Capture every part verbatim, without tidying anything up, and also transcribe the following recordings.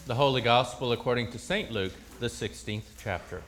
The Holy Gospel according to Saint Luke, the sixteenth chapter.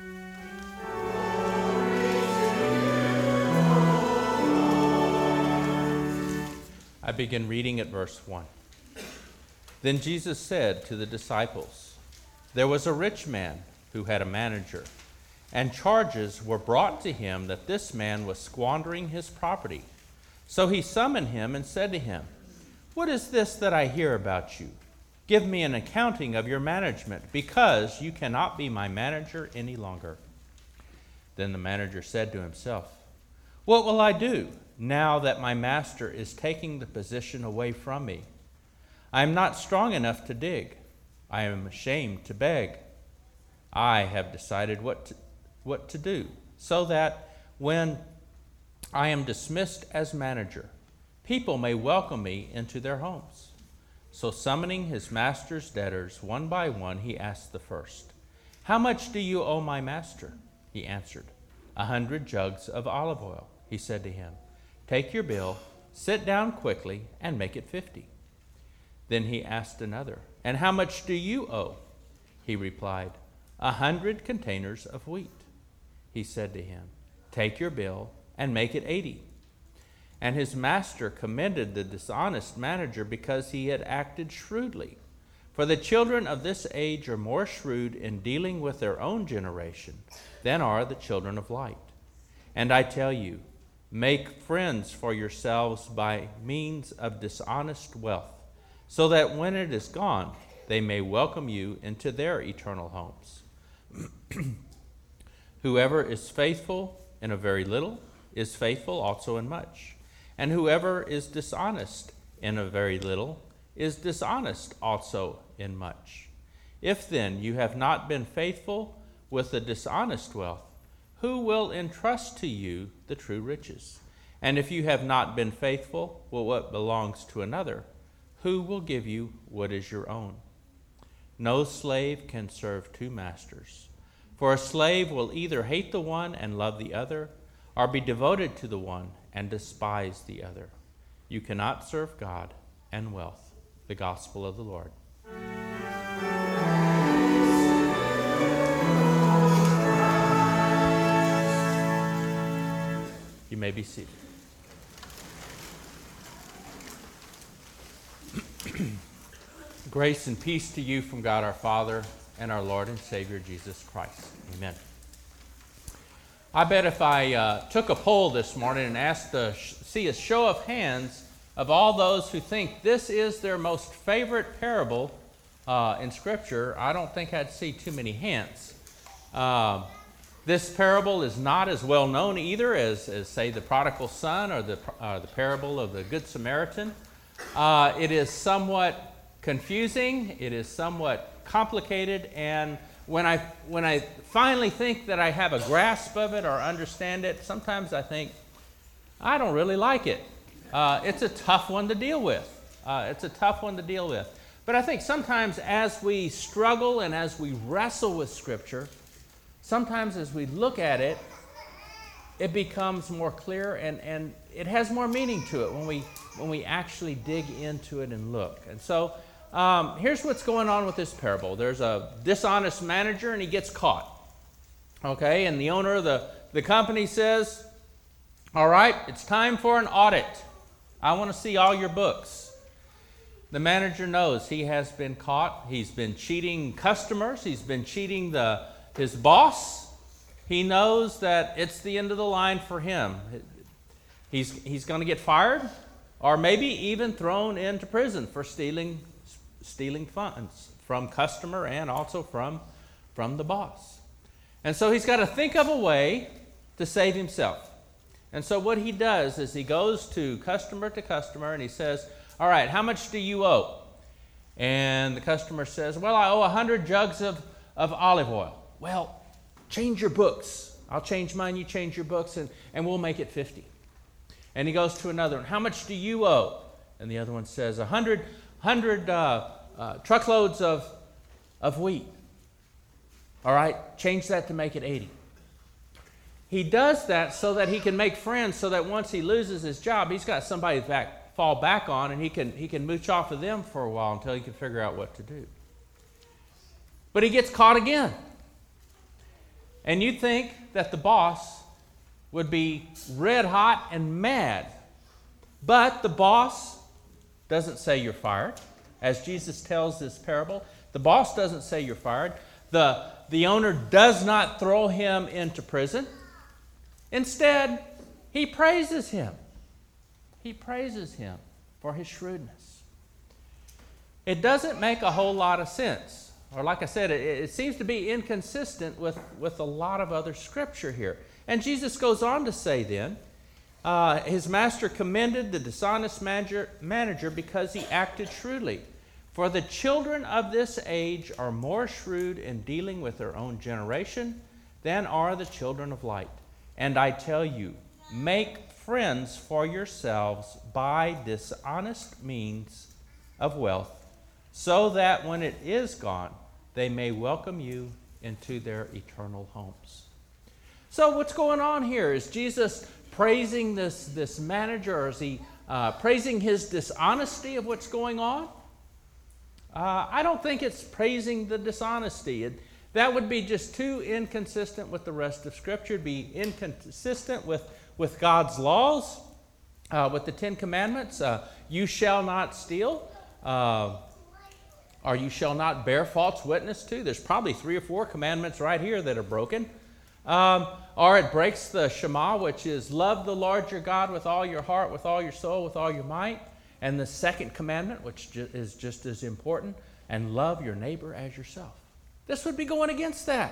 I begin reading at verse one. Then Jesus said to the disciples, "There was a rich man who had a manager, and charges were brought to him that this man was squandering his property. So he summoned him and said to him, 'What is this that I hear about you? Give me an accounting of your management, because you cannot be my manager any longer.' Then the manager said to himself, 'What will I do now that my master is taking the position away from me? I am not strong enough to dig. I am ashamed to beg. I have decided what to, what to do, so that when I am dismissed as manager, people may welcome me into their homes.' So summoning his master's debtors one by one, he asked the first, 'How much do you owe my master?' He answered, 'A hundred jugs of olive oil.' He said to him, 'Take your bill, sit down quickly, and make it fifty.' Then he asked another, 'And how much do you owe?' He replied, 'A hundred containers of wheat.' He said to him, 'Take your bill and make it eighty.' And his master commended the dishonest manager because he had acted shrewdly. For the children of this age are more shrewd in dealing with their own generation than are the children of light. And I tell you, make friends for yourselves by means of dishonest wealth, so that when it is gone, they may welcome you into their eternal homes. Whoever is faithful in a very little is faithful also in much. And whoever is dishonest in a very little is dishonest also in much. If then you have not been faithful with the dishonest wealth, who will entrust to you the true riches? And if you have not been faithful with what belongs to another, who will give you what is your own? No slave can serve two masters, for a slave will either hate the one and love the other, or be devoted to the one and despise the other. You cannot serve God and wealth. The gospel of the Lord. You may be seated. Grace and peace to you from God our Father and our Lord and Savior Jesus Christ. Amen. I bet if I uh, took a poll this morning and asked to sh- see a show of hands of all those who think this is their most favorite parable uh, in Scripture, I don't think I'd see too many hands. Uh, this parable is not as well known either as, as say, the prodigal son or the, uh, the parable of the Good Samaritan. Uh, it is somewhat confusing. It is somewhat complicated, and When I when I finally think that I have a grasp of it or understand it, sometimes I think, I don't really like it. Uh, it's a tough one to deal with. Uh, it's a tough one to deal with. But I think sometimes as we struggle and as we wrestle with Scripture, sometimes as we look at it, it becomes more clear and, and it has more meaning to it when we when we actually dig into it and look. And so Um, here's what's going on with this parable. There's a dishonest manager and he gets caught. Okay, and the owner of the, the company says, "All right, it's time for an audit. I want to see all your books." The manager knows he has been caught. He's been cheating customers. He's been cheating the his boss. He knows that it's the end of the line for him. He's, he's going to get fired or maybe even thrown into prison for stealing stealing funds from customer and also from, from the boss. And so he's got to think of a way to save himself. And so what he does is he goes to customer to customer and he says, "All right, how much do you owe?" And the customer says, "Well, I owe one hundred jugs of, of olive oil." "Well, change your books. I'll change mine, you change your books, and, and we'll make it fifty. And he goes to another one. "How much do you owe?" And the other one says, one hundred, one hundred uh, uh, truckloads of, of wheat. "All right, change that to make it eighty. He does that so that he can make friends, so that once he loses his job, he's got somebody back fall back on, and he can he can mooch off of them for a while until he can figure out what to do. But he gets caught again. And you'd think that the boss would be red hot and mad. But the boss doesn't say you're fired. As Jesus tells this parable, the boss doesn't say you're fired. The, the owner does not throw him into prison. Instead, he praises him. He praises him for his shrewdness. It doesn't make a whole lot of sense. Or like I said, it, it seems to be inconsistent with, with a lot of other scripture here. And Jesus goes on to say then, uh, his master commended the dishonest manager, manager because he acted shrewdly. For the children of this age are more shrewd in dealing with their own generation than are the children of light. And I tell you, make friends for yourselves by dishonest means of wealth, so that when it is gone, they may welcome you into their eternal homes. So what's going on here? Is Jesus praising this, this manager, or is he uh, praising his dishonesty of what's going on? Uh, I don't think it's praising the dishonesty. It, that would be just too inconsistent with the rest of Scripture. It'd be inconsistent with, with God's laws, uh, with the Ten Commandments. Uh, you shall not steal, uh, or you shall not bear false witness to. There's probably three or four commandments right here that are broken. Um, or it breaks the Shema, which is love the Lord your God with all your heart, with all your soul, with all your might. And the second commandment, which ju- is just as important, and love your neighbor as yourself. This would be going against that.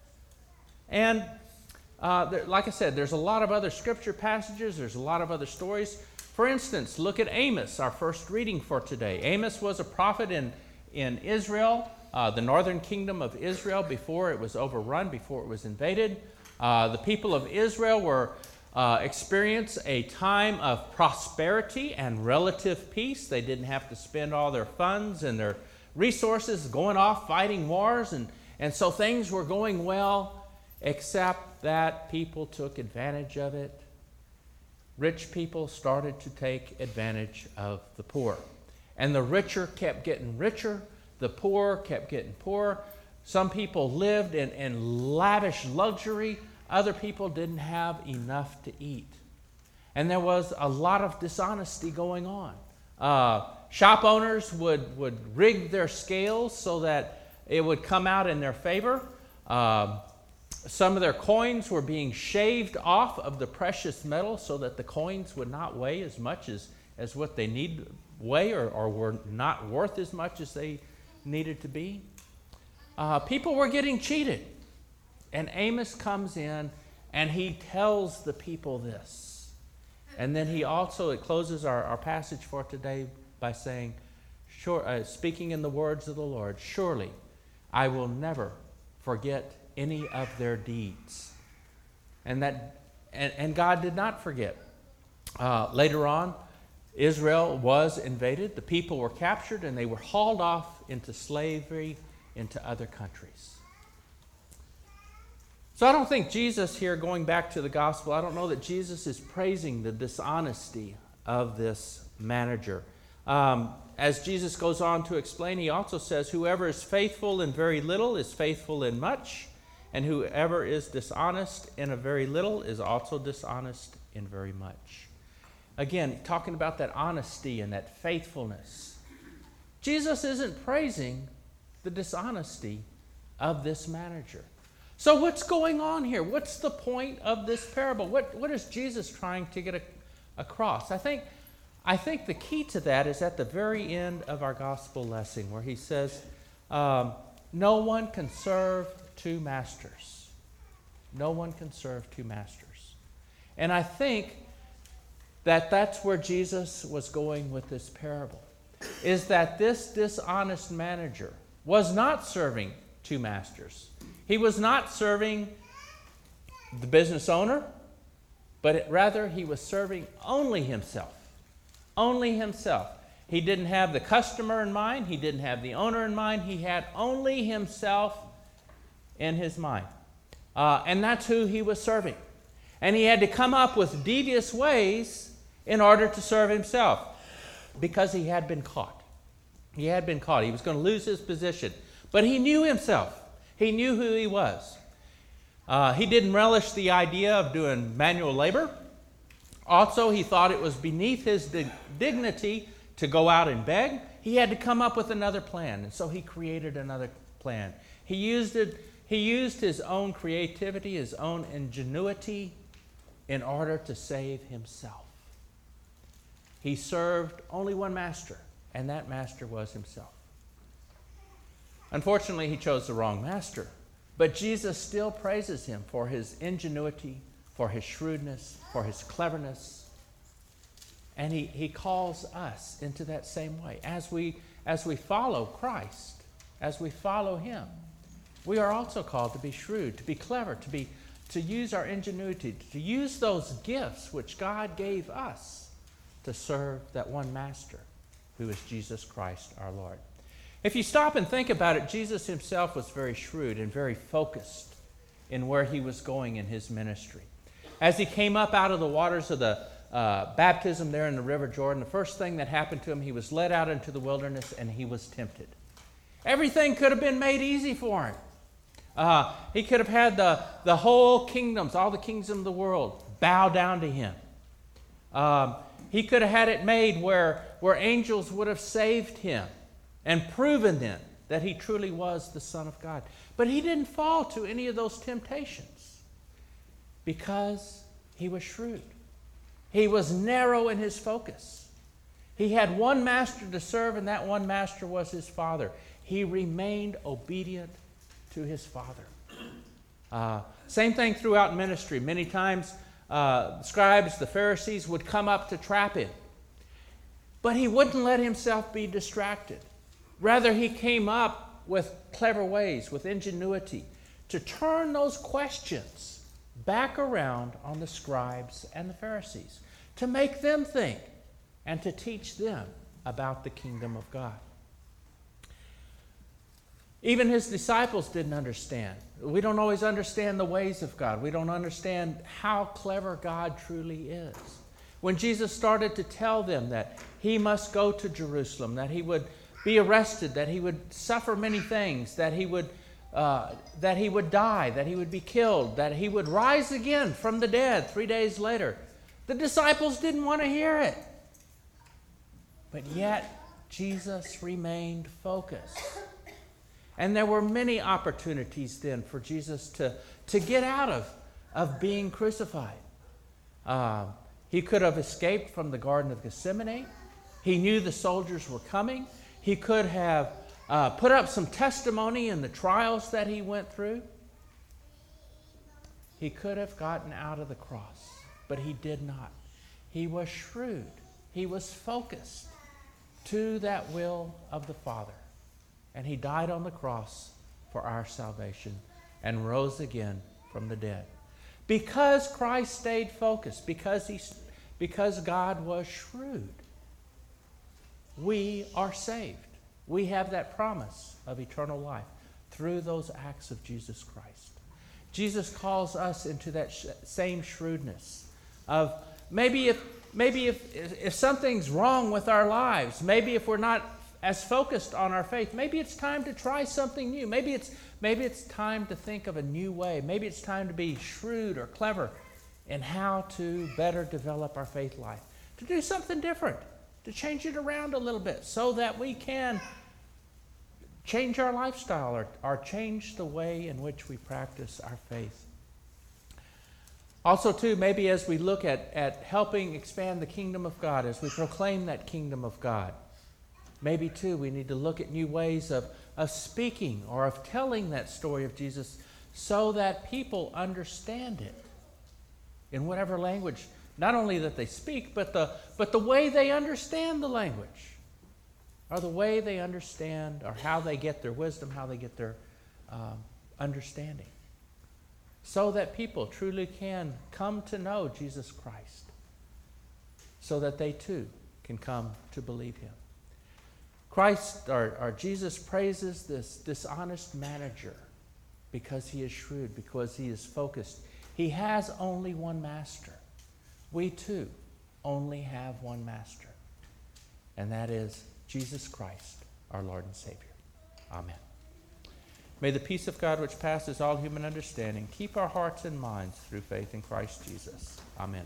And uh, there, like I said, there's a lot of other scripture passages. There's a lot of other stories. For instance, look at Amos, our first reading for today. Amos was a prophet in, in Israel, uh, the northern kingdom of Israel, before it was overrun, before it was invaded. Uh, the people of Israel were Uh, experience a time of prosperity and relative peace. They didn't have to spend all their funds and their resources going off fighting wars, and, and so things were going well, except that people took advantage of it. Rich people started to take advantage of the poor. And the richer kept getting richer, the poor kept getting poorer. Some people lived in, in lavish luxury. Other people didn't have enough to eat. And there was a lot of dishonesty going on. Uh, shop owners would, would rig their scales so that it would come out in their favor. Uh, some of their coins were being shaved off of the precious metal so that the coins would not weigh as much as, as what they need weigh, or, or were not worth as much as they needed to be. Uh, people were getting cheated. And Amos comes in and he tells the people this. And then he also, it closes our, our passage for today by saying, sure, uh, speaking in the words of the Lord, surely I will never forget any of their deeds. And that, and, and God did not forget. Uh, later on, Israel was invaded. The people were captured and they were hauled off into slavery into other countries. So I don't think Jesus here, going back to the gospel, I don't know that Jesus is praising the dishonesty of this manager. Um, as Jesus goes on to explain, he also says, whoever is faithful in very little is faithful in much, and whoever is dishonest in a very little is also dishonest in very much. Again, talking about that honesty and that faithfulness. Jesus isn't praising the dishonesty of this manager. So what's going on here? What's the point of this parable? What, what is Jesus trying to get a, across? I think, I think the key to that is at the very end of our gospel lesson, where he says, um, no one can serve two masters. No one can serve two masters. And I think that that's where Jesus was going with this parable, is that this dishonest manager was not serving two masters. He was not serving the business owner, but it, rather he was serving only himself. Only himself. He didn't have the customer in mind. He didn't have the owner in mind. He had only himself in his mind. Uh, and that's who he was serving. And he had to come up with devious ways in order to serve himself, because he had been caught. He had been caught. He was going to lose his position. But he knew himself. He knew who he was. Uh, he didn't relish the idea of doing manual labor. Also, he thought it was beneath his dig- dignity to go out and beg. He had to come up with another plan, and so he created another plan. He used it. He used his own creativity, his own ingenuity, in order to save himself. He served only one master, and that master was himself. Unfortunately, he chose the wrong master, but Jesus still praises him for his ingenuity, for his shrewdness, for his cleverness. And he, he calls us into that same way. As we, as we follow Christ, as we follow him, we are also called to be shrewd, to be clever, to be to use our ingenuity, to use those gifts which God gave us to serve that one master, who is Jesus Christ our Lord. If you stop and think about it, Jesus himself was very shrewd and very focused in where he was going in his ministry. As he came up out of the waters of the uh, baptism there in the River Jordan, the first thing that happened to him, he was led out into the wilderness and he was tempted. Everything could have been made easy for him. Uh, he could have had the, the whole kingdoms, all the kingdoms of the world, bow down to him. Um, he could have had it made where, where angels would have saved him and proven then that he truly was the Son of God. But he didn't fall to any of those temptations because he was shrewd. He was narrow in his focus. He had one master to serve, and that one master was his Father. He remained obedient to his Father. Uh, same thing throughout ministry. Many times uh, the scribes, the Pharisees would come up to trap him. But he wouldn't let himself be distracted. Rather, he came up with clever ways, with ingenuity, to turn those questions back around on the scribes and the Pharisees, to make them think and to teach them about the kingdom of God. Even his disciples didn't understand. We don't always understand the ways of God. We don't understand how clever God truly is. When Jesus started to tell them that he must go to Jerusalem, that he would be arrested, that he would suffer many things, that he would, uh, that he would die, that he would be killed, that he would rise again from the dead three days later, the disciples didn't want to hear it. But yet, Jesus remained focused. And there were many opportunities then for Jesus to, to get out of, of being crucified. Uh, he could have escaped from the Garden of Gethsemane. He knew the soldiers were coming. He could have uh, put up some testimony in the trials that he went through. He could have gotten out of the cross, but he did not. He was shrewd. He was focused to that will of the Father. And he died on the cross for our salvation and rose again from the dead. Because Christ stayed focused, because, he, because God was shrewd, we are saved. We have that promise of eternal life through those acts of Jesus Christ. Jesus calls us into that sh- same shrewdness of maybe if maybe if if something's wrong with our lives, maybe if we're not as focused on our faith, maybe it's time to try something new. Maybe it's maybe it's time to think of a new way. Maybe it's time to be shrewd or clever in how to better develop our faith life, to do something different, to change it around a little bit so that we can change our lifestyle or, or change the way in which we practice our faith. Also, too, maybe as we look at, at helping expand the kingdom of God, as we proclaim that kingdom of God, maybe, too, we need to look at new ways of, of speaking or of telling that story of Jesus so that people understand it in whatever language, not only that they speak, but the, but the way they understand the language, or the way they understand, or how they get their wisdom, how they get their um, understanding, so that people truly can come to know Jesus Christ, so that they too can come to believe him. Christ, or, or Jesus, praises this dishonest manager because he is shrewd, because he is focused. He has only one master. We too only have one master, and that is Jesus Christ, our Lord and Savior. Amen. May the peace of God, which passes all human understanding, keep our hearts and minds through faith in Christ Jesus. Amen.